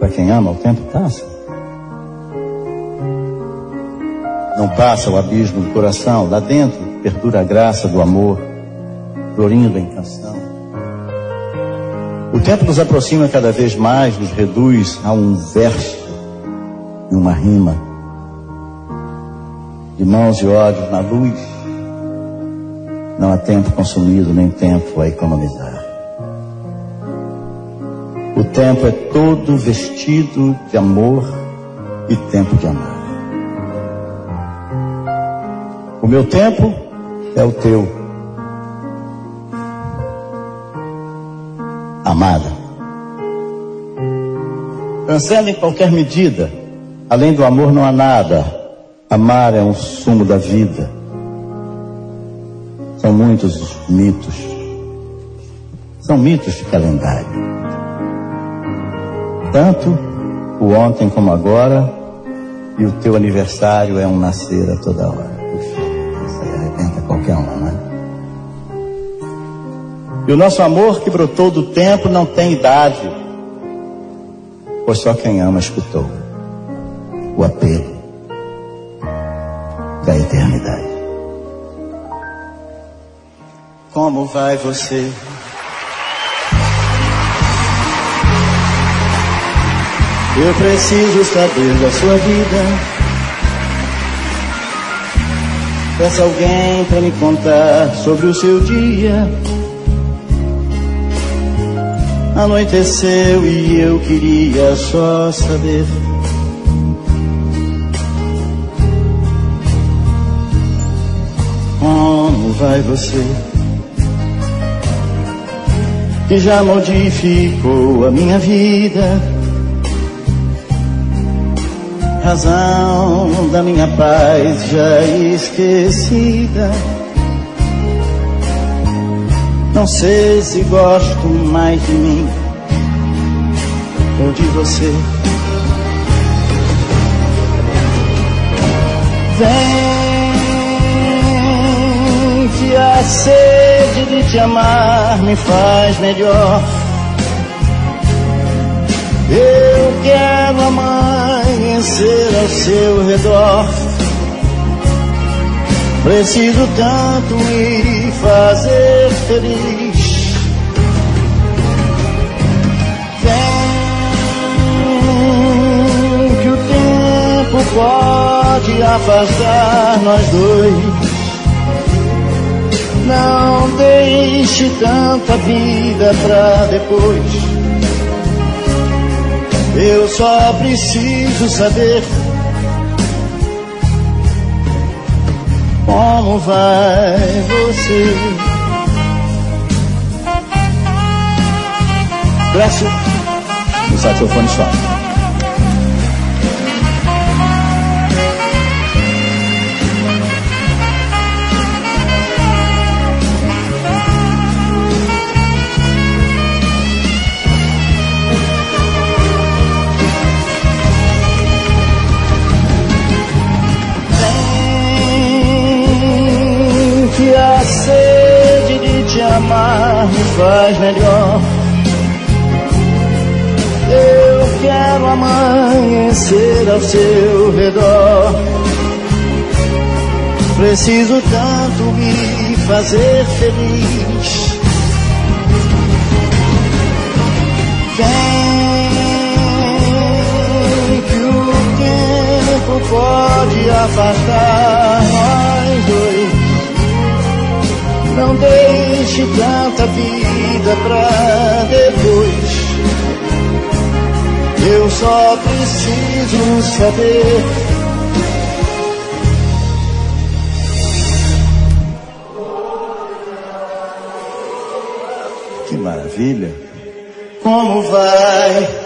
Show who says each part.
Speaker 1: Para quem ama, o tempo passa. Não passa o abismo do coração. Lá dentro perdura a graça do amor, florindo em canção. O tempo nos aproxima cada vez mais, nos reduz a um verso e uma rima. De mãos e olhos na luz, não há tempo consumido, nem tempo a economizar. O tempo é todo vestido de amor e tempo de amar. O meu tempo é o teu, amada. Transcende em qualquer medida. Além do amor não há nada. Amar é um sumo da vida. São muitos os mitos. São mitos de calendário. Tanto o ontem como agora, e o teu aniversário é um nascer a toda hora. Puxa, isso aí arrebenta qualquer um, né? E o nosso amor que brotou do tempo não tem idade, pois só quem ama escutou o apelo da eternidade. Como vai você? Eu preciso saber da sua vida. Peça alguém para me contar sobre o seu dia. Anoiteceu e eu queria só saber. Como vai você? Que já modificou a minha vida. Razão da minha paz já esquecida. Não sei se gosto mais de mim ou de você. Vem, que a sede de te amar me faz melhor. Eu quero amanhecer ao seu redor. Preciso tanto me fazer feliz. Vem, que o tempo pode afastar nós dois. Não deixe tanta vida pra depois. Eu só preciso saber como vai você. Graças no saxofone só. Que a sede de te amar me faz melhor. Eu quero amanhecer ao seu redor. Preciso tanto me fazer feliz. Vem, que o tempo pode afastar nós dois. Não deixe tanta vida pra depois. Eu só preciso saber que maravilha. Como vai